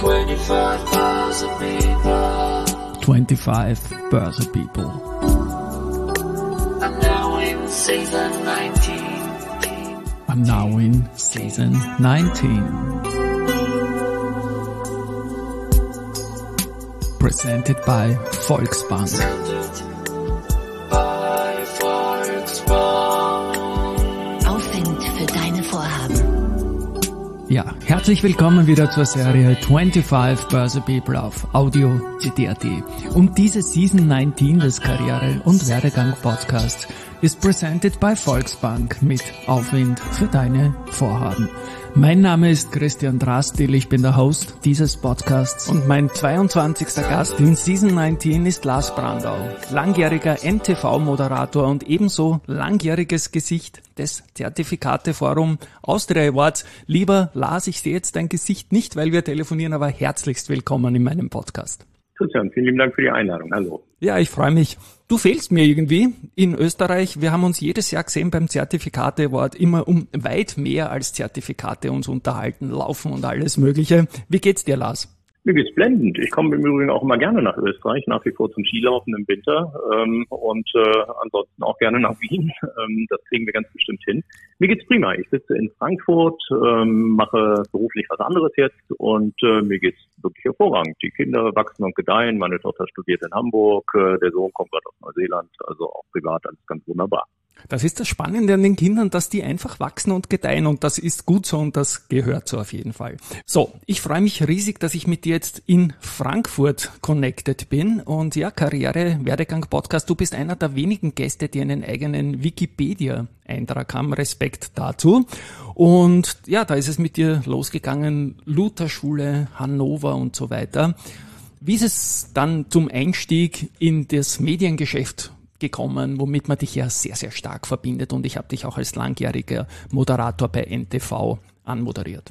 25 Börse People. 25 Börse People. I'm now in season 19. I'm now in season 19. Presented by Volksbank. Bei Volksbank. Aufwind für deine Vorhaben. Ja, herzlich willkommen wieder zur Serie 25 Börse People auf Audio CD.at. Und diese Season 19 des Karriere- und Werdegang-Podcasts ist presented by Volksbank mit Aufwind für deine Vorhaben. Mein Name ist Christian Drastil, ich bin der Host dieses Podcasts und mein 22. Gast in Season 19 ist Lars Brandau, langjähriger NTV-Moderator und ebenso langjähriges Gesicht des Zertifikate-Forum Austria Awards. Lieber Lars, ich sehe jetzt dein Gesicht nicht, weil wir telefonieren, aber herzlichst willkommen in meinem Podcast. Christian, vielen lieben Dank für die Einladung. Hallo. Ja, ich freue mich. Du fehlst mir irgendwie in Österreich. Wir haben uns jedes Jahr gesehen beim Zertifikate Award immer um weit mehr als Zertifikate uns unterhalten, laufen und alles Mögliche. Wie geht's dir, Lars? Mir geht's blendend. Ich komme im Übrigen auch immer gerne nach Österreich, nach wie vor zum Skilaufen im Winter und ansonsten auch gerne nach Wien. Das kriegen wir ganz bestimmt hin. Mir geht's prima. Ich sitze in Frankfurt, mache beruflich was anderes jetzt und mir geht's wirklich hervorragend. Die Kinder wachsen und gedeihen. Meine Tochter studiert in Hamburg, der Sohn kommt gerade aus Neuseeland, also auch privat alles ganz wunderbar. Das ist das Spannende an den Kindern, dass die einfach wachsen und gedeihen und das ist gut so und das gehört so auf jeden Fall. So, ich freue mich riesig, dass ich mit dir jetzt in Frankfurt connected bin und ja, Karriere, Werdegang, Podcast, du bist einer der wenigen Gäste, die einen eigenen Wikipedia-Eintrag haben, Respekt dazu. Und ja, da ist es mit dir losgegangen, Lutherschule, Hannover und so weiter. Wie ist es dann zum Einstieg in das Mediengeschäft gekommen, womit man dich ja sehr, sehr stark verbindet und ich habe dich auch als langjähriger Moderator bei NTV anmoderiert.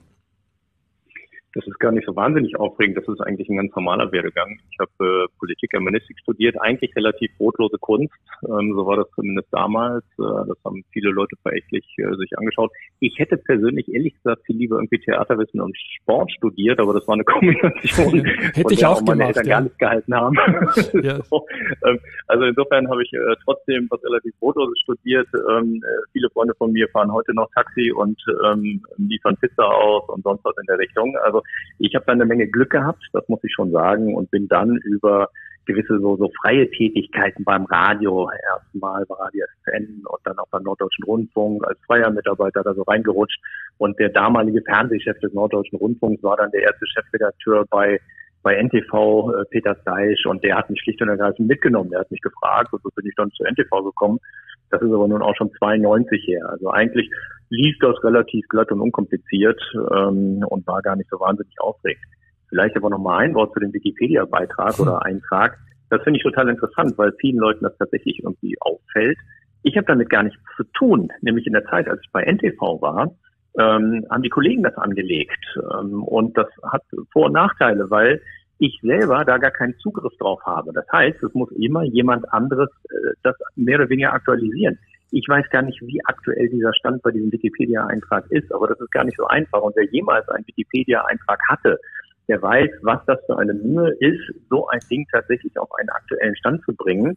Das ist gar nicht so wahnsinnig aufregend. Das ist eigentlich ein ganz normaler Werdegang. Ich habe Politik, Germanistik studiert, eigentlich relativ brotlose Kunst. So war das zumindest damals. Das haben viele Leute verächtlich sich angeschaut. Ich hätte persönlich, ehrlich gesagt, viel lieber irgendwie Theaterwissen und Sport studiert, aber das war eine Kombination, hätte ich auch meine gemacht, Eltern gar nicht gehalten haben. Ja. So, also insofern habe ich trotzdem was relativ Brotloses studiert. Viele Freunde von mir fahren heute noch Taxi und liefern Pizza aus und sonst was in der Richtung. Also ich habe da eine Menge Glück gehabt, das muss ich schon sagen, und bin dann über gewisse so freie Tätigkeiten beim Radio, erstmal bei Radio SN und dann auch beim Norddeutschen Rundfunk als freier Mitarbeiter da so reingerutscht. Und der damalige Fernsehchef des Norddeutschen Rundfunks war dann der erste Chefredakteur bei NTV, Peter Steisch, und der hat mich schlicht und ergreifend mitgenommen. Der hat mich gefragt und so bin ich dann zu NTV gekommen. Das ist aber nun auch schon 92 her. Also eigentlich lief das relativ glatt und unkompliziert und war gar nicht so wahnsinnig aufregend. Vielleicht aber noch mal ein Wort zu dem Wikipedia-Beitrag oder Eintrag. Das finde ich total interessant, weil vielen Leuten das tatsächlich irgendwie auffällt. Ich habe damit gar nichts zu tun. Nämlich in der Zeit, als ich bei NTV war, haben die Kollegen das angelegt. Und das hat Vor- und Nachteile, weil ich selber da gar keinen Zugriff drauf habe. Das heißt, es muss immer jemand anderes das mehr oder weniger aktualisieren. Ich weiß gar nicht, wie aktuell dieser Stand bei diesem Wikipedia-Eintrag ist, aber das ist gar nicht so einfach. Und wer jemals einen Wikipedia-Eintrag hatte, der weiß, was das für eine Mühe ist, so ein Ding tatsächlich auf einen aktuellen Stand zu bringen.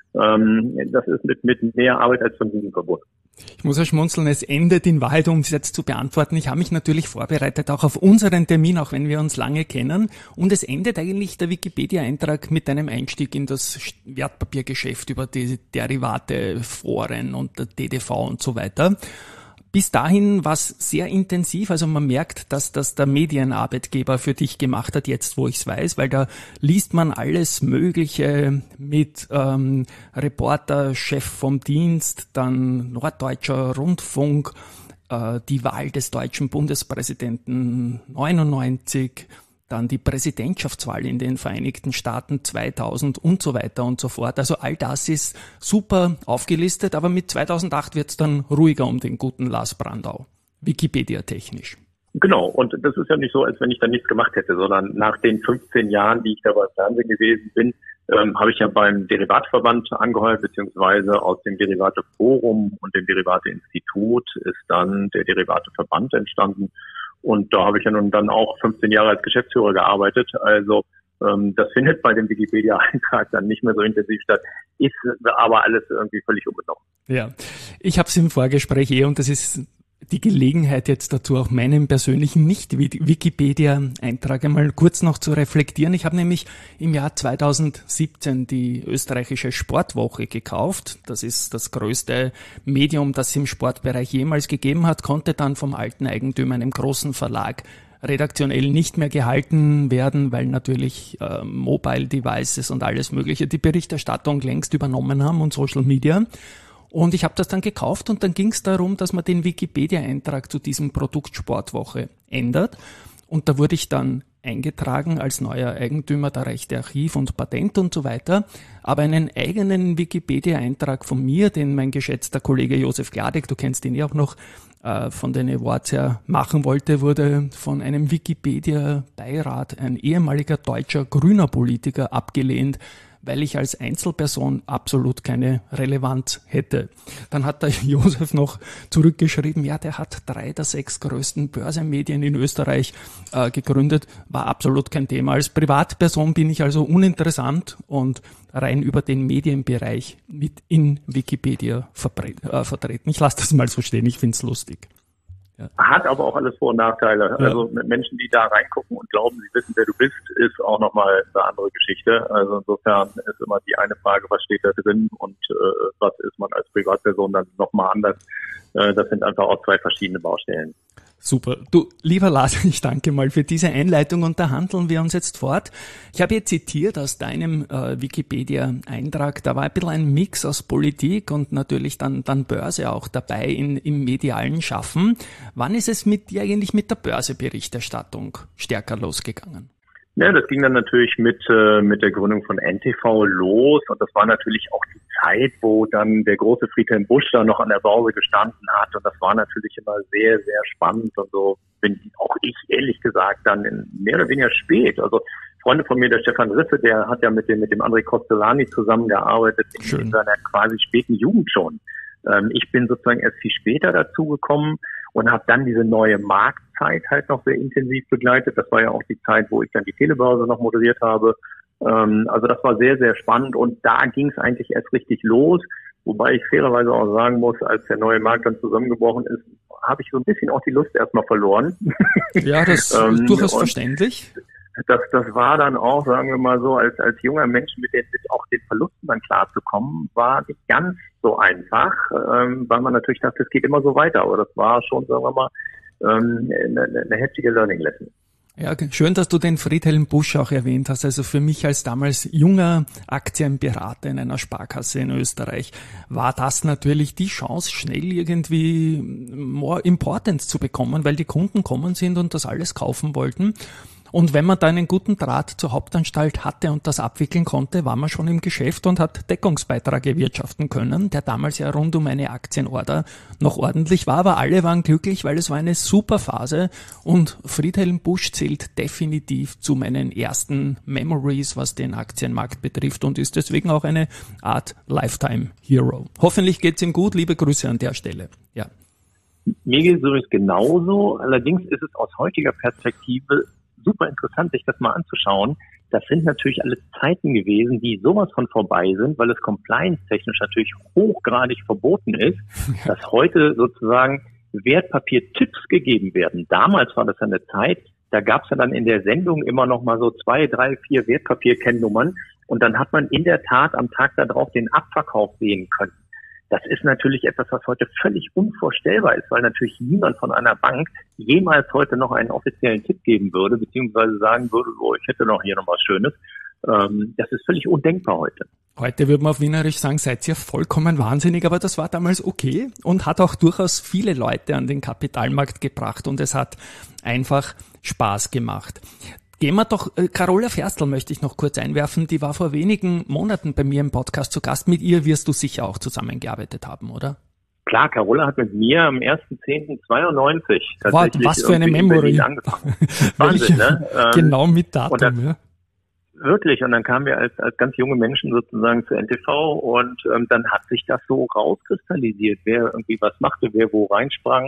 Das ist mit mehr Arbeit als Vergnügen verbunden. Ich muss ja schmunzeln, es endet in Wahrheit, um es jetzt zu beantworten. Ich habe mich natürlich vorbereitet, auch auf unseren Termin, auch wenn wir uns lange kennen. Und es endet eigentlich der Wikipedia-Eintrag mit einem Einstieg in das Wertpapiergeschäft über die Derivate, Foren und der DDV und so weiter. Bis dahin war es sehr intensiv, also man merkt, dass das der Medienarbeitgeber für dich gemacht hat, jetzt wo ich es weiß, weil da liest man alles Mögliche mit Reporter, Chef vom Dienst, dann Norddeutscher Rundfunk, die Wahl des deutschen Bundespräsidenten 99, dann die Präsidentschaftswahl in den Vereinigten Staaten 2000 und so weiter und so fort. Also all das ist super aufgelistet, aber mit 2008 wird es dann ruhiger um den guten Lars Brandau, Wikipedia-technisch. Genau, und das ist ja nicht so, als wenn ich da nichts gemacht hätte, sondern nach den 15 Jahren, die ich da beim Fernsehen gewesen bin, habe ich ja beim Derivateverband angeheuert, beziehungsweise aus dem Derivateforum und dem Derivate-Institut ist dann der Derivateverband entstanden. Und da habe ich ja nun dann auch 15 Jahre als Geschäftsführer gearbeitet. Also das findet bei dem Wikipedia-Eintrag dann nicht mehr so intensiv statt, ist aber alles irgendwie völlig unbenommen. Ja, ich habe es im Vorgespräch und das ist die Gelegenheit jetzt dazu, auch meinen persönlichen Nicht-Wikipedia-Eintrag einmal kurz noch zu reflektieren. Ich habe nämlich im Jahr 2017 die österreichische Sportwoche gekauft. Das ist das größte Medium, das es im Sportbereich jemals gegeben hat, konnte dann vom alten Eigentümer, einem großen Verlag, redaktionell nicht mehr gehalten werden, weil natürlich Mobile Devices und alles Mögliche die Berichterstattung längst übernommen haben und Social Media. Und ich habe das dann gekauft und dann ging es darum, dass man den Wikipedia-Eintrag zu diesem Produkt Sportwoche ändert. Und da wurde ich dann eingetragen als neuer Eigentümer der Rechte, Archiv und Patent und so weiter. Aber einen eigenen Wikipedia-Eintrag von mir, den mein geschätzter Kollege Josef Gladek, du kennst ihn ja auch noch, von den Awards her machen wollte, wurde von einem Wikipedia-Beirat, ein ehemaliger deutscher grüner Politiker, abgelehnt, weil ich als Einzelperson absolut keine Relevanz hätte. Dann hat der Josef noch zurückgeschrieben, ja, der hat 3 der 6 größten Börsenmedien in Österreich gegründet, war absolut kein Thema. Als Privatperson bin ich also uninteressant und rein über den Medienbereich mit in Wikipedia vertreten. Ich lasse das mal so stehen, ich finde es lustig. Ja. Hat aber auch alles Vor- und Nachteile. Ja. Also mit Menschen, die da reingucken und glauben, sie wissen, wer du bist, ist auch nochmal eine andere Geschichte. Also insofern ist immer die eine Frage, was steht da drin und was ist man als Privatperson dann nochmal anders. Das sind einfach auch 2 verschiedene Baustellen. Super. Du, lieber Lars, ich danke mal für diese Einleitung und da handeln wir uns jetzt fort. Ich habe jetzt zitiert aus deinem Wikipedia-Eintrag, da war ein bisschen ein Mix aus Politik und natürlich dann Börse auch dabei im medialen Schaffen. Wann ist es mit dir eigentlich mit der Börseberichterstattung stärker losgegangen? Ja, das ging dann natürlich mit der Gründung von NTV los und das war natürlich auch die Zeit, wo dann der große Friedhelm Busch da noch an der Börse gestanden hat und das war natürlich immer sehr, sehr spannend und so bin auch ich ehrlich gesagt dann mehr oder weniger spät. Also Freunde von mir, der Stefan Risse, der hat ja mit dem André Costolani zusammengearbeitet in seiner quasi späten Jugend schon. Ich bin sozusagen erst viel später dazugekommen und habe dann diese neue Marktzeit halt noch sehr intensiv begleitet. Das war ja auch die Zeit, wo ich dann die Telebörse noch moderiert habe. Also das war sehr, sehr spannend und da ging es eigentlich erst richtig los. Wobei ich fairerweise auch sagen muss, als der neue Markt dann zusammengebrochen ist, habe ich so ein bisschen auch die Lust erstmal verloren. Ja, das ist durchaus verständlich. Das war dann auch, sagen wir mal so, als junger Mensch mit auch den Verlusten dann klarzukommen, war nicht ganz so einfach, weil man natürlich dachte, es geht immer so weiter. Aber das war schon, sagen wir mal, eine heftige Learning Lesson. Ja, schön, dass du den Friedhelm Busch auch erwähnt hast. Also für mich als damals junger Aktienberater in einer Sparkasse in Österreich war das natürlich die Chance, schnell irgendwie more Importance zu bekommen, weil die Kunden kommen sind und das alles kaufen wollten. Und wenn man da einen guten Draht zur Hauptanstalt hatte und das abwickeln konnte, war man schon im Geschäft und hat Deckungsbeitrag erwirtschaften können, der damals ja rund um eine Aktienorder noch ordentlich war, aber alle waren glücklich, weil es war eine super Phase und Friedhelm Busch zählt definitiv zu meinen ersten Memories, was den Aktienmarkt betrifft und ist deswegen auch eine Art Lifetime Hero. Hoffentlich geht's ihm gut, liebe Grüße an der Stelle. Ja. Mir geht es übrigens genauso, allerdings ist es aus heutiger Perspektive super interessant, sich das mal anzuschauen. Das sind natürlich alles Zeiten gewesen, die sowas von vorbei sind, weil es compliance-technisch natürlich hochgradig verboten ist, dass heute sozusagen Wertpapiertipps gegeben werden. Damals war das eine Zeit, da gab es ja dann in der Sendung immer noch mal so 2, 3, 4 Wertpapierkennnummern und dann hat man in der Tat am Tag darauf den Abverkauf sehen können. Das ist natürlich etwas, was heute völlig unvorstellbar ist, weil natürlich niemand von einer Bank jemals heute noch einen offiziellen Tipp geben würde, beziehungsweise sagen würde, oh, ich hätte noch hier noch was Schönes. Das ist völlig undenkbar heute. Heute würde man auf Wienerisch sagen, seid ihr vollkommen wahnsinnig, aber das war damals okay und hat auch durchaus viele Leute an den Kapitalmarkt gebracht und es hat einfach Spaß gemacht. Gehen wir doch, Carola Ferstl möchte ich noch kurz einwerfen, die war vor wenigen Monaten bei mir im Podcast zu Gast. Mit ihr wirst du sicher auch zusammengearbeitet haben, oder? Klar, Carola hat mit mir am 1.10.92 tatsächlich was für eine Memory. Wahnsinn, ne? Genau mit Datum, ja. Wirklich, und dann kamen wir als ganz junge Menschen sozusagen zu NTV und dann hat sich das so rauskristallisiert, wer irgendwie was machte, wer wo reinsprang.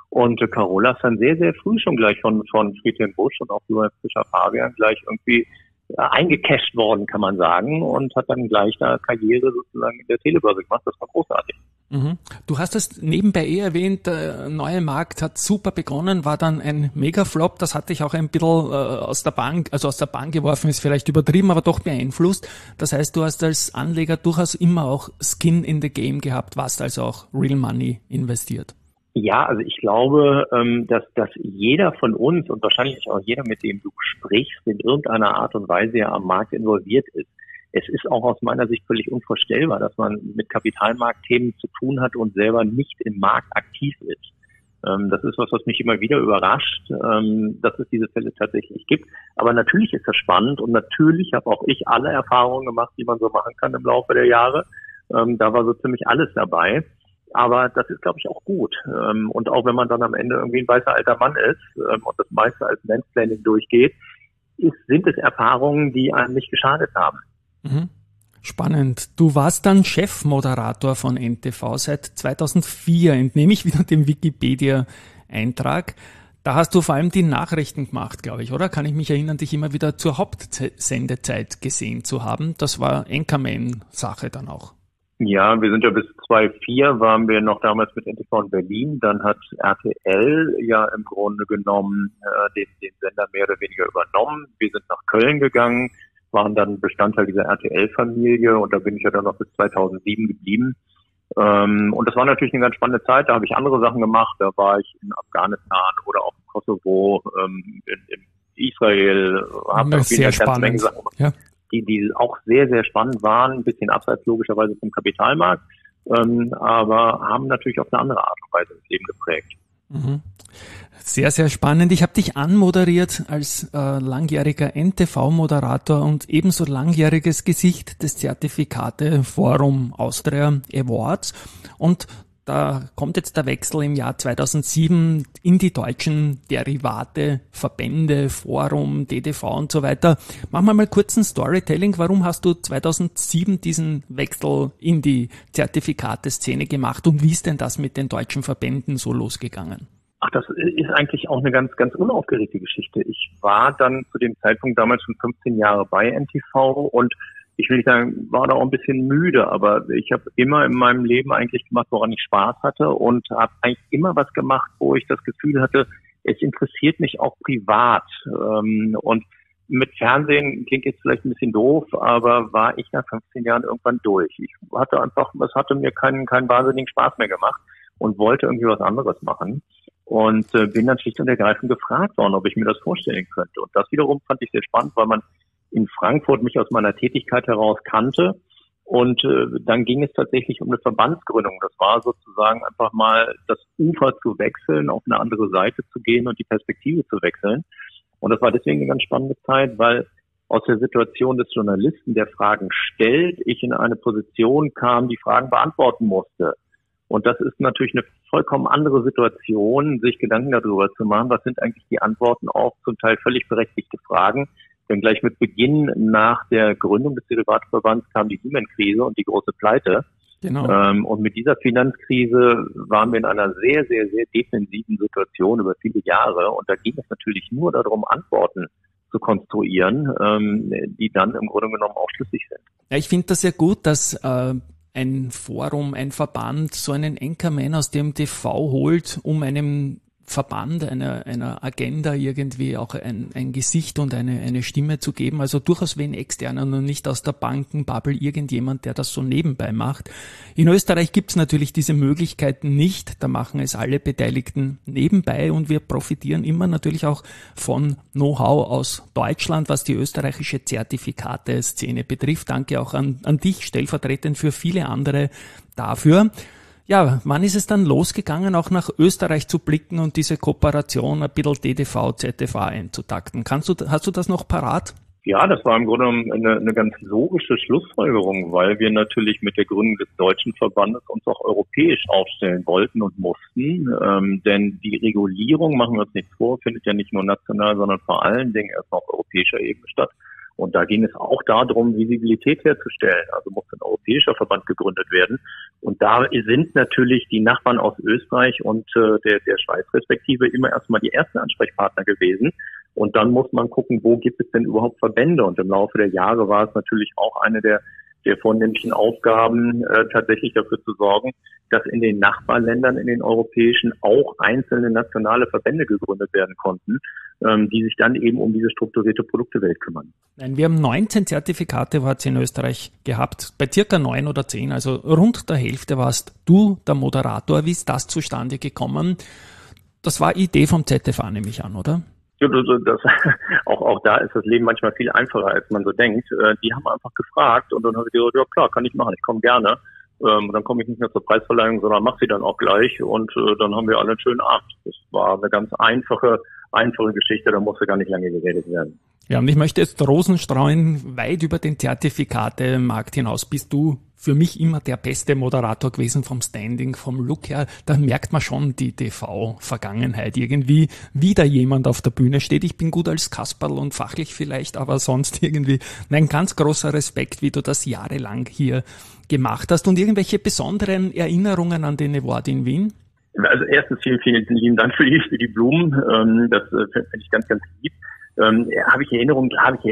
Und Carola ist dann sehr, sehr früh schon gleich von Friedhelm Busch und auch Johann Fischer Fabian gleich irgendwie eingecasht worden, kann man sagen, und hat dann gleich da Karriere sozusagen in der Telebörse gemacht. Das war großartig. Mhm. Du hast es nebenbei erwähnt, der neue Markt hat super begonnen, war dann ein Mega-Flop, das hat dich auch ein bisschen aus der Bahn geworfen, ist vielleicht übertrieben, aber doch beeinflusst. Das heißt, du hast als Anleger durchaus immer auch Skin in the Game gehabt, warst also auch Real Money investiert. Ja, also ich glaube, dass jeder von uns und wahrscheinlich auch jeder, mit dem du sprichst, in irgendeiner Art und Weise ja am Markt involviert ist. Es ist auch aus meiner Sicht völlig unvorstellbar, dass man mit Kapitalmarktthemen zu tun hat und selber nicht im Markt aktiv ist. Das ist was mich immer wieder überrascht, dass es diese Fälle tatsächlich gibt. Aber natürlich ist das spannend und natürlich habe auch ich alle Erfahrungen gemacht, die man so machen kann im Laufe der Jahre. Da war so ziemlich alles dabei. Aber das ist, glaube ich, auch gut. Und auch wenn man dann am Ende irgendwie ein weißer alter Mann ist und das meiste als Mansplaining durchgeht, sind es Erfahrungen, die einem nicht geschadet haben. Spannend. Du warst dann Chefmoderator von NTV seit 2004, entnehme ich wieder dem Wikipedia-Eintrag. Da hast du vor allem die Nachrichten gemacht, glaube ich, oder? Kann ich mich erinnern, dich immer wieder zur Hauptsendezeit gesehen zu haben. Das war Anchorman-Sache dann auch. Ja, wir sind ja bis 2004 waren wir noch damals mit NTV in Berlin. Dann hat RTL ja im Grunde genommen den Sender mehr oder weniger übernommen. Wir sind nach Köln gegangen, waren dann Bestandteil dieser RTL-Familie und da bin ich ja dann noch bis 2007 geblieben. Und das war natürlich eine ganz spannende Zeit. Da habe ich andere Sachen gemacht. Da war ich in Afghanistan oder auch im Kosovo, in Israel. Habe sehr spannend. Menge Sachen gemacht, ja, die auch sehr, sehr spannend waren. Ein bisschen abseits logischerweise vom Kapitalmarkt, aber haben natürlich auf eine andere Art und Weise das Leben geprägt. Mhm. Sehr, sehr spannend. Ich habe dich anmoderiert als langjähriger NTV-Moderator und ebenso langjähriges Gesicht des Zertifikate Forum Austria Awards. Und da kommt jetzt der Wechsel im Jahr 2007 in die deutschen Derivate, Verbände, Forum, DDV und so weiter. Machen wir mal kurz ein Storytelling. Warum hast du 2007 diesen Wechsel in die Zertifikate-Szene gemacht und wie ist denn das mit den deutschen Verbänden so losgegangen? Ach, das ist eigentlich auch eine ganz, ganz unaufgeregte Geschichte. Ich war dann zu dem Zeitpunkt damals schon 15 Jahre bei NTV und ich will nicht sagen, war da auch ein bisschen müde, aber ich habe immer in meinem Leben eigentlich gemacht, woran ich Spaß hatte und habe eigentlich immer was gemacht, wo ich das Gefühl hatte, es interessiert mich auch privat. Und mit Fernsehen klingt jetzt vielleicht ein bisschen doof, aber war ich nach 15 Jahren irgendwann durch. Es hatte mir keinen wahnsinnigen Spaß mehr gemacht und wollte irgendwie was anderes machen. Und bin dann schlicht und ergreifend gefragt worden, ob ich mir das vorstellen könnte. Und das wiederum fand ich sehr spannend, weil man in Frankfurt mich aus meiner Tätigkeit heraus kannte. Und dann ging es tatsächlich um eine Verbandsgründung. Das war sozusagen einfach mal das Ufer zu wechseln, auf eine andere Seite zu gehen und die Perspektive zu wechseln. Und das war deswegen eine ganz spannende Zeit, weil aus der Situation des Journalisten, der Fragen stellt, ich in eine Position kam, die Fragen beantworten musste. Und das ist natürlich eine vollkommen andere Situation, sich Gedanken darüber zu machen, was sind eigentlich die Antworten auf zum Teil völlig berechtigte Fragen. Denn gleich mit Beginn nach der Gründung des Derivateverbands kam die Lehman-Krise und die große Pleite. Genau. Und mit dieser Finanzkrise waren wir in einer sehr, sehr, sehr defensiven Situation über viele Jahre. Und da ging es natürlich nur darum, Antworten zu konstruieren, die dann im Grunde genommen auch schlüssig sind. Ja, ich finde das sehr gut, dass ein Forum, ein Verband so einen Anchorman aus dem TV holt, um einem Verband, einer Agenda irgendwie auch ein Gesicht und eine Stimme zu geben. Also durchaus wen externen und nicht aus der Bankenbubble irgendjemand, der das so nebenbei macht. In Österreich gibt's natürlich diese Möglichkeiten nicht. Da machen es alle Beteiligten nebenbei und wir profitieren immer natürlich auch von Know-how aus Deutschland, was die österreichische Zertifikate-Szene betrifft. Danke auch an dich, stellvertretend für viele andere dafür. Ja, wann ist es dann losgegangen, auch nach Österreich zu blicken und diese Kooperation ein bisschen DDV, ZDV einzutakten? Hast du das noch parat? Ja, das war im Grunde eine ganz logische Schlussfolgerung, weil wir natürlich mit der Gründung des deutschen Verbandes uns auch europäisch aufstellen wollten und mussten. Denn die Regulierung, machen wir uns nichts vor, findet ja nicht nur national, sondern vor allen Dingen erst auf europäischer Ebene statt. Und da ging es auch darum, Visibilität herzustellen. Also muss ein europäischer Verband gegründet werden. Und da sind natürlich die Nachbarn aus Österreich und der Schweiz respektive immer erstmal die ersten Ansprechpartner gewesen. Und dann muss man gucken, wo gibt es denn überhaupt Verbände? Und im Laufe der Jahre war es natürlich auch eine der vornehmlichen Aufgaben, tatsächlich dafür zu sorgen, dass in den Nachbarländern, in den europäischen, auch einzelne nationale Verbände gegründet werden konnten, die sich dann eben um diese strukturierte Produktewelt kümmern. Nein, wir haben 19 Zertifikate hat's in Österreich gehabt, bei circa 9 oder 10, also rund der Hälfte warst du der Moderator. Wie ist das zustande gekommen? Das war Idee vom ZFA, nehme ich an, oder? Ja, auch da ist das Leben manchmal viel einfacher, als man so denkt. Die haben einfach gefragt und dann habe ich gesagt, ja klar, kann ich machen, ich komme gerne. Dann komme ich nicht mehr zur Preisverleihung, sondern mache sie dann auch gleich und dann haben wir alle einen schönen Abend. Das war eine ganz einfache Geschichte, da musste gar nicht lange geredet werden. Ja, und ich möchte jetzt Rosen streuen, weit über den Zertifikatemarkt hinaus. Bist du für mich immer der beste Moderator gewesen vom Standing, vom Look her? Da merkt man schon die TV-Vergangenheit irgendwie, wie da jemand auf der Bühne steht. Ich bin gut als Kasperl und fachlich vielleicht, aber sonst irgendwie ein ganz großer Respekt, wie du das jahrelang hier gemacht hast. Und irgendwelche besonderen Erinnerungen an den Award in Wien? Also erstens vielen, vielen lieben Dank für die Blumen. Das finde ich ganz, ganz lieb. Habe ich Erinnerungen?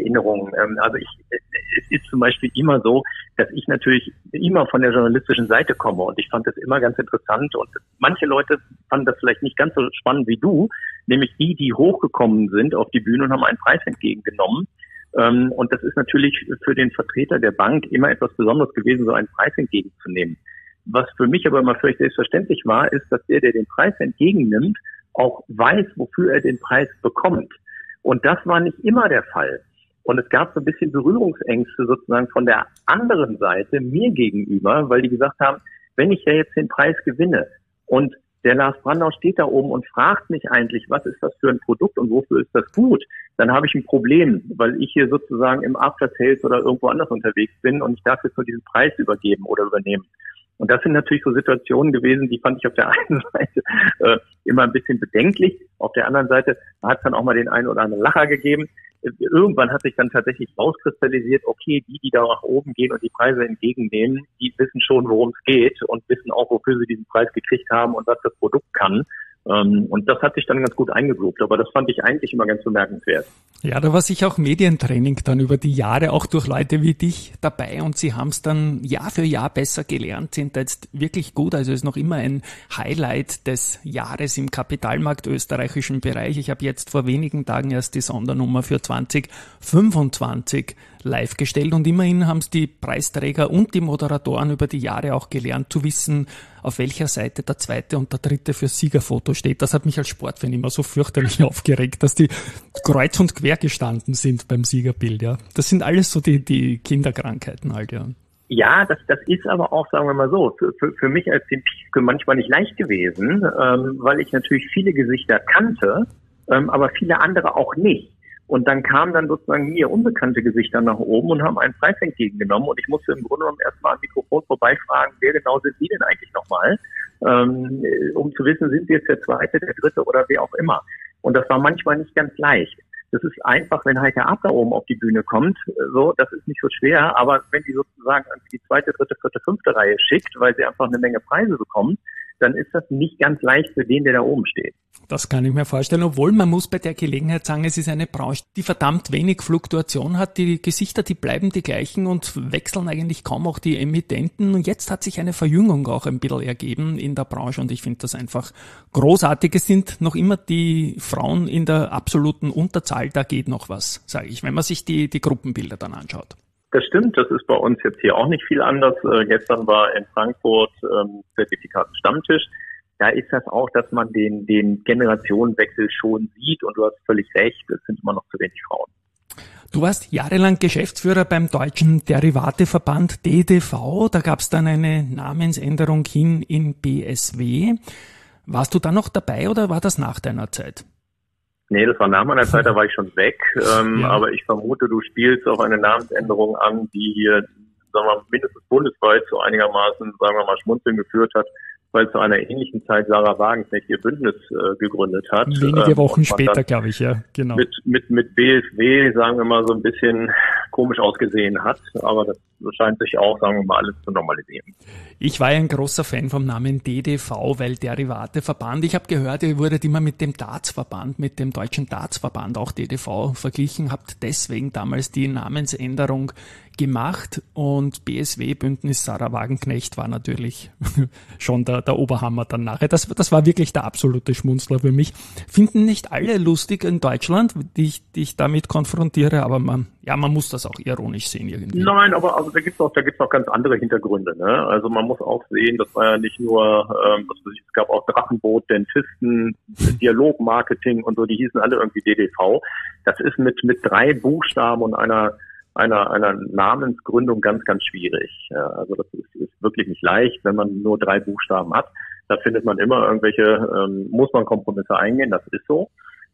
Also es ist zum Beispiel immer so, dass ich natürlich immer von der journalistischen Seite komme und ich fand das immer ganz interessant und manche Leute fanden das vielleicht nicht ganz so spannend wie du, nämlich die hochgekommen sind auf die Bühne und haben einen Preis entgegengenommen. Und das ist natürlich für den Vertreter der Bank immer etwas Besonderes gewesen, so einen Preis entgegenzunehmen. Was für mich aber immer völlig selbstverständlich war, ist, dass der den Preis entgegennimmt, auch weiß, wofür er den Preis bekommt. Und das war nicht immer der Fall. Und es gab so ein bisschen Berührungsängste sozusagen von der anderen Seite mir gegenüber, weil die gesagt haben, wenn ich ja jetzt den Preis gewinne und der Lars Brandau steht da oben und fragt mich eigentlich, was ist das für ein Produkt und wofür ist das gut, dann habe ich ein Problem, weil ich hier sozusagen im After Sales oder irgendwo anders unterwegs bin und ich darf jetzt nur diesen Preis übergeben oder übernehmen. Und das sind natürlich so Situationen gewesen, die fand ich auf der einen Seite immer ein bisschen bedenklich. Auf der anderen Seite hat es dann auch mal den einen oder anderen Lacher gegeben. Irgendwann hat sich dann tatsächlich rauskristallisiert, okay, die da nach oben gehen und die Preise entgegennehmen, die wissen schon, worum es geht und wissen auch, wofür sie diesen Preis gekriegt haben und was das Produkt kann. Und das hat sich dann ganz gut eingegroovt, aber das fand ich eigentlich immer ganz bemerkenswert. Ja, da war sicher auch Medientraining dann über die Jahre, auch durch Leute wie dich dabei und sie haben es dann Jahr für Jahr besser gelernt, sind da jetzt wirklich gut, also ist noch immer ein Highlight des Jahres im Kapitalmarkt österreichischen Bereich. Ich habe jetzt vor wenigen Tagen erst die Sondernummer für 2025 live gestellt und immerhin haben es die Preisträger und die Moderatoren über die Jahre auch gelernt zu wissen, auf welcher Seite der zweite und der dritte für Siegerfoto steht. Das hat mich als Sportfan immer so fürchterlich aufgeregt, dass die kreuz und quer gestanden sind beim Siegerbild. Ja, das sind alles so die Kinderkrankheiten halt, ja. Ja, das ist aber auch, sagen wir mal so, für mich als den Piefke manchmal nicht leicht gewesen, weil ich natürlich viele Gesichter kannte, aber viele andere auch nicht. Und dann kamen dann sozusagen mir unbekannte Gesichter nach oben und haben einen Preis entgegengenommen. Und ich musste im Grunde genommen erstmal am Mikrofon vorbeifragen, wer genau sind Sie denn eigentlich nochmal? Um zu wissen, sind Sie jetzt der Zweite, der Dritte oder wer auch immer. Und das war manchmal nicht ganz leicht. Das ist einfach, wenn Heike Ab da oben auf die Bühne kommt, so, das ist nicht so schwer. Aber wenn die sozusagen die zweite, dritte, vierte, fünfte Reihe schickt, weil sie einfach eine Menge Preise bekommt, dann ist das nicht ganz leicht für den, der da oben steht. Das kann ich mir vorstellen, obwohl man muss bei der Gelegenheit sagen, es ist eine Branche, die verdammt wenig Fluktuation hat. Die Gesichter, die bleiben die gleichen und wechseln eigentlich kaum auch die Emittenten. Und jetzt hat sich eine Verjüngung auch ein bisschen ergeben in der Branche und ich finde das einfach großartig. Es sind noch immer die Frauen in der absoluten Unterzahl, da geht noch was, sage ich, wenn man sich die Gruppenbilder dann anschaut. Das stimmt, das ist bei uns jetzt hier auch nicht viel anders. Gestern war in Frankfurt Zertifikaten-Stammtisch. Da ist das auch, dass man den Generationenwechsel schon sieht und du hast völlig recht, es sind immer noch zu wenig Frauen. Du warst jahrelang Geschäftsführer beim Deutschen Derivateverband DDV. Da gab es dann eine Namensänderung hin in BSW. Warst du da noch dabei oder war das nach deiner Zeit? Nee, das war nach meiner Zeit, da war ich schon weg. Ja. Aber ich vermute, du spielst auf eine Namensänderung an, die hier, sagen wir mal, mindestens bundesweit zu einigermaßen, sagen wir mal, Schmunzeln geführt hat, weil zu einer ähnlichen Zeit Sarah Wagenknecht ihr Bündnis gegründet hat. Wenige Wochen später, glaube ich, ja, genau. Mit BSW, sagen wir mal, so ein bisschen komisch ausgesehen hat, aber das scheint sich auch, sagen wir mal, alles zu normalisieren. Ich war ja ein großer Fan vom Namen DDV, weil Derivateverband. Ich habe gehört, ihr wurdet immer mit dem Dartsverband, mit dem Deutschen Dartsverband, auch DDV, verglichen, habt deswegen damals die Namensänderung gemacht und BSW, Bündnis Sarah Wagenknecht, war natürlich schon der Oberhammer dann nachher. Das war wirklich der absolute Schmunzler für mich. Finden nicht alle lustig in Deutschland, die ich damit konfrontiere, aber man muss das auch ironisch sehen irgendwie. Nein, aber also da gibt's auch ganz andere Hintergründe. Ne? Also man muss auch sehen, das war ja nicht nur, es gab auch Drachenboot, Dentisten, Dialogmarketing und so, die hießen alle irgendwie DDV. Das ist mit 3 Buchstaben und einer Namensgründung ganz, ganz schwierig. Ja, also das ist wirklich nicht leicht, wenn man nur 3 Buchstaben hat. Da findet man immer irgendwelche, muss man Kompromisse eingehen, das ist so.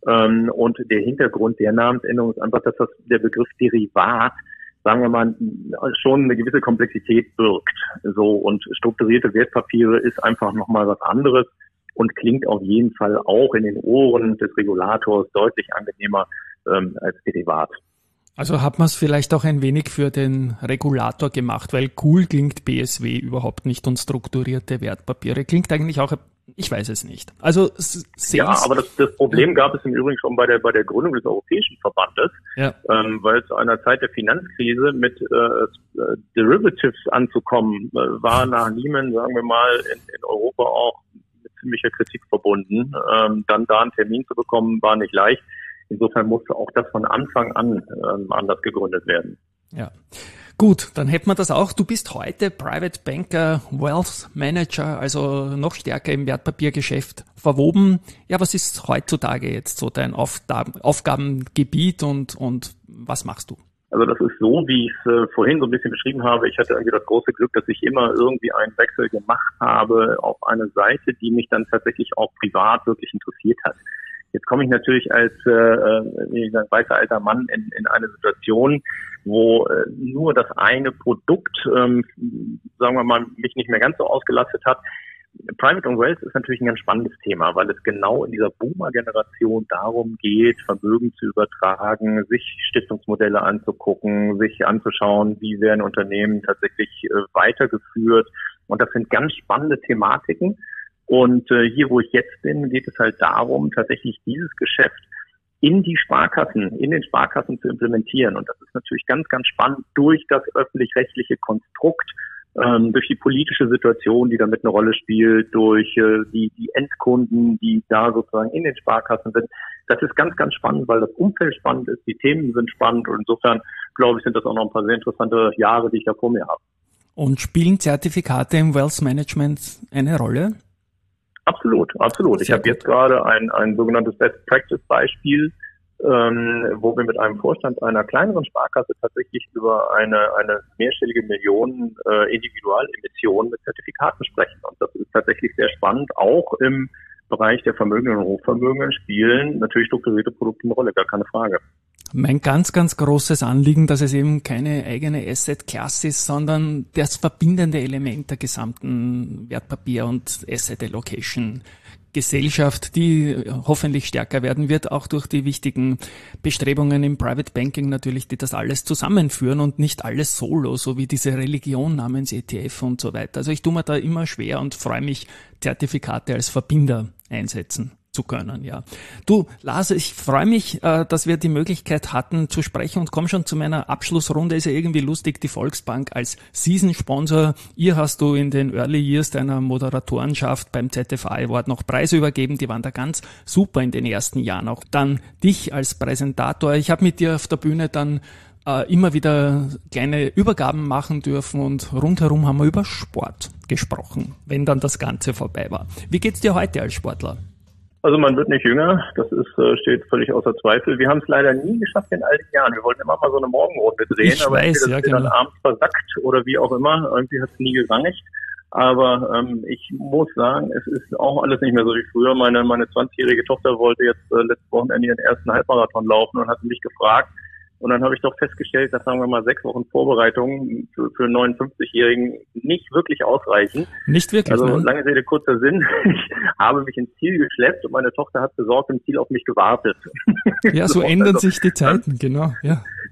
Und der Hintergrund der Namensänderung ist einfach, dass der Begriff Derivat, sagen wir mal, schon eine gewisse Komplexität birgt. So, und strukturierte Wertpapiere ist einfach nochmal was anderes und klingt auf jeden Fall auch in den Ohren des Regulators deutlich angenehmer als Derivat. Also hat man es vielleicht auch ein wenig für den Regulator gemacht, weil cool klingt BSW überhaupt nicht und strukturierte Wertpapiere klingt eigentlich auch, ich weiß es nicht. Also ja, aber das Problem gab es im Übrigen schon bei der Gründung des Europäischen Verbandes, weil zu einer Zeit der Finanzkrise mit Derivatives anzukommen, war nach Lehman, sagen wir mal, in Europa auch mit ziemlicher Kritik verbunden. Dann da einen Termin zu bekommen, war nicht leicht. Insofern musste auch das von Anfang an anders gegründet werden. Ja, gut, dann hätten wir das auch. Du bist heute Private Banker, Wealth Manager, also noch stärker im Wertpapiergeschäft verwoben. Ja, was ist heutzutage jetzt so dein Aufgabengebiet und was machst du? Also das ist so, wie ich es vorhin so ein bisschen beschrieben habe. Ich hatte irgendwie das große Glück, dass ich immer irgendwie einen Wechsel gemacht habe auf eine Seite, die mich dann tatsächlich auch privat wirklich interessiert hat. Jetzt komme ich natürlich als weißer alter Mann in eine Situation, wo nur das eine Produkt, sagen wir mal, mich nicht mehr ganz so ausgelastet hat. Private und Wealth ist natürlich ein ganz spannendes Thema, weil es genau in dieser Boomer-Generation darum geht, Vermögen zu übertragen, sich Stiftungsmodelle anzugucken, sich anzuschauen, wie werden Unternehmen tatsächlich weitergeführt. Und das sind ganz spannende Thematiken. Und hier, wo ich jetzt bin, geht es halt darum, tatsächlich dieses Geschäft in den Sparkassen zu implementieren. Und das ist natürlich ganz, ganz spannend durch das öffentlich-rechtliche Konstrukt, durch die politische Situation, die damit eine Rolle spielt, durch die Endkunden, die da sozusagen in den Sparkassen sind. Das ist ganz, ganz spannend, weil das Umfeld spannend ist, die Themen sind spannend und insofern, glaube ich, sind das auch noch ein paar sehr interessante Jahre, die ich da vor mir habe. Und spielen Zertifikate im Wealth Management eine Rolle? Absolut. Ich habe jetzt gerade ein sogenanntes Best Practice Beispiel, wo wir mit einem Vorstand einer kleineren Sparkasse tatsächlich über eine mehrstellige Millionen Individualemissionen mit Zertifikaten sprechen. Und das ist tatsächlich sehr spannend. Auch im Bereich der Vermögen und Hochvermögen spielen natürlich strukturierte Produkte eine Rolle, gar keine Frage. Mein ganz, ganz großes Anliegen, dass es eben keine eigene Asset-Class ist, sondern das verbindende Element der gesamten Wertpapier- und Asset-Allocation-Gesellschaft, die hoffentlich stärker werden wird, auch durch die wichtigen Bestrebungen im Private Banking natürlich, die das alles zusammenführen und nicht alles solo, so wie diese Religion namens ETF und so weiter. Also ich tue mir da immer schwer und freue mich, Zertifikate als Verbinder einsetzen zu können, ja. Du, Lars, ich freue mich, dass wir die Möglichkeit hatten zu sprechen und komme schon zu meiner Abschlussrunde. Ist ja irgendwie lustig, die Volksbank als Season-Sponsor. Ihr hast du in den Early Years deiner Moderatorenschaft beim ZFA Award noch Preise übergeben. Die waren da ganz super in den ersten Jahren. Auch dann dich als Präsentator. Ich habe mit dir auf der Bühne dann immer wieder kleine Übergaben machen dürfen und rundherum haben wir über Sport gesprochen, wenn dann das Ganze vorbei war. Wie geht's dir heute als Sportler? Also man wird nicht jünger, das steht völlig außer Zweifel. Wir haben es leider nie geschafft in all den Jahren. Wir wollten immer mal so eine Morgenrunde drehen, aber das dann abends versackt oder wie auch immer. Irgendwie hat es nie gerangigt. Aber ich muss sagen, es ist auch alles nicht mehr so wie früher. Meine 20-jährige Tochter wollte jetzt letztes Wochenende ihren ersten Halbmarathon laufen und hat mich gefragt. Und dann habe ich doch festgestellt, dass, sagen wir mal, 6 Wochen Vorbereitung für einen 59-Jährigen nicht wirklich ausreichen. Nicht wirklich, also ne? Lange Rede, kurzer Sinn. Ich habe mich ins Ziel geschleppt und meine Tochter hat besorgt im Ziel auf mich gewartet. Ja, so ändern sich die Zeiten, genau. Ja.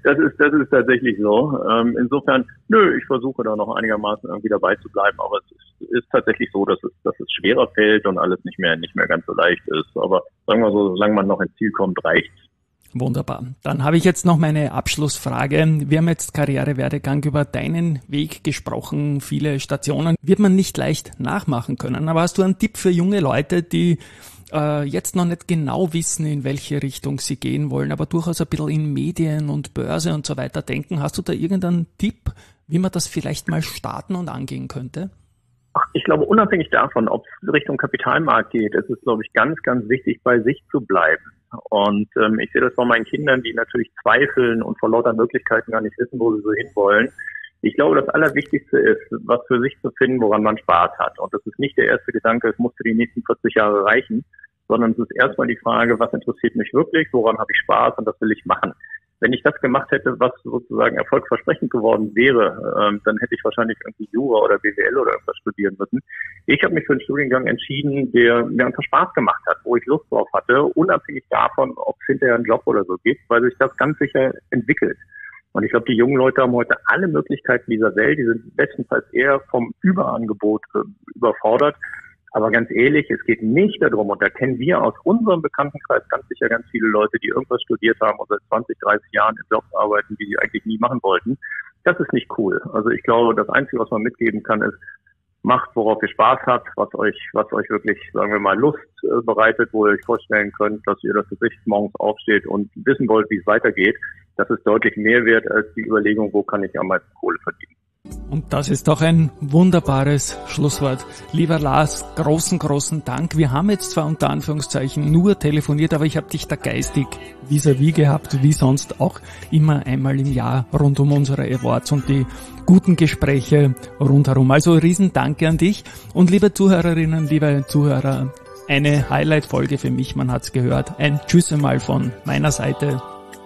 Das ist tatsächlich so. Insofern, ich versuche da noch einigermaßen irgendwie dabei zu bleiben, aber es ist tatsächlich so, dass es schwerer fällt und alles nicht mehr ganz so leicht ist. Aber sagen wir so, solange man noch ins Ziel kommt, reicht's. Wunderbar. Dann habe ich jetzt noch meine Abschlussfrage. Wir haben jetzt Karrierewerdegang über deinen Weg gesprochen. Viele Stationen wird man nicht leicht nachmachen können. Aber hast du einen Tipp für junge Leute, die jetzt noch nicht genau wissen, in welche Richtung sie gehen wollen, aber durchaus ein bisschen in Medien und Börse und so weiter denken? Hast du da irgendeinen Tipp, wie man das vielleicht mal starten und angehen könnte? Ich glaube, unabhängig davon, ob es Richtung Kapitalmarkt geht, ist es, glaube ich, ganz, ganz wichtig, bei sich zu bleiben. Und ich sehe das bei meinen Kindern, die natürlich zweifeln und vor lauter Möglichkeiten gar nicht wissen, wo sie so hinwollen. Ich glaube, das Allerwichtigste ist, was für sich zu finden, woran man Spaß hat. Und das ist nicht der erste Gedanke, es muss für die nächsten 40 Jahre reichen, sondern es ist erstmal die Frage, was interessiert mich wirklich, woran habe ich Spaß und was will ich machen. Wenn ich das gemacht hätte, was sozusagen erfolgversprechend geworden wäre, dann hätte ich wahrscheinlich irgendwie Jura oder BWL oder irgendwas studieren müssen. Ich habe mich für einen Studiengang entschieden, der mir einfach Spaß gemacht hat, wo ich Lust drauf hatte, unabhängig davon, ob es hinterher einen Job oder so gibt, weil sich das ganz sicher entwickelt. Und ich glaube, die jungen Leute haben heute alle Möglichkeiten dieser Welt. Die sind bestenfalls eher vom Überangebot überfordert. Aber ganz ehrlich, es geht nicht darum, und da kennen wir aus unserem Bekanntenkreis ganz sicher ganz viele Leute, die irgendwas studiert haben und seit 20, 30 Jahren in Jobs arbeiten, die sie eigentlich nie machen wollten. Das ist nicht cool. Also ich glaube, das Einzige, was man mitgeben kann, ist, macht, worauf ihr Spaß habt, was euch wirklich, sagen wir mal, Lust bereitet, wo ihr euch vorstellen könnt, dass ihr das Gesicht morgens aufsteht und wissen wollt, wie es weitergeht. Das ist deutlich mehr wert als die Überlegung, wo kann ich am meisten Kohle verdienen. Und das ist doch ein wunderbares Schlusswort. Lieber Lars, großen Dank. Wir haben jetzt zwar unter Anführungszeichen nur telefoniert, aber ich habe dich da geistig vis-à-vis gehabt, wie sonst auch immer einmal im Jahr rund um unsere Awards und die guten Gespräche rundherum. Also Riesendanke an dich und liebe Zuhörerinnen, liebe Zuhörer, eine Highlight-Folge für mich, man hat's gehört. Ein Tschüss einmal von meiner Seite.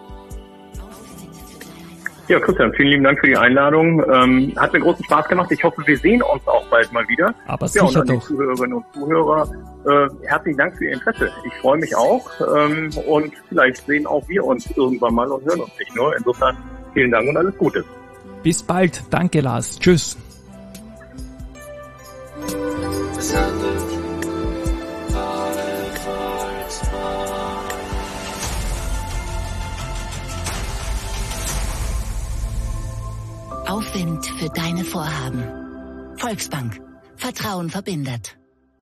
Ja, Christian, vielen lieben Dank für die Einladung. Hat mir großen Spaß gemacht. Ich hoffe, wir sehen uns auch bald mal wieder. Aber sicher und an doch. die Zuhörerinnen und Zuhörer, herzlichen Dank für Ihr Interesse. Ich freue mich auch und vielleicht sehen auch wir uns irgendwann mal und hören uns nicht nur. Insofern vielen Dank und alles Gute. Bis bald. Danke, Lars. Tschüss. Aufwind für deine Vorhaben. Volksbank. Vertrauen verbindet.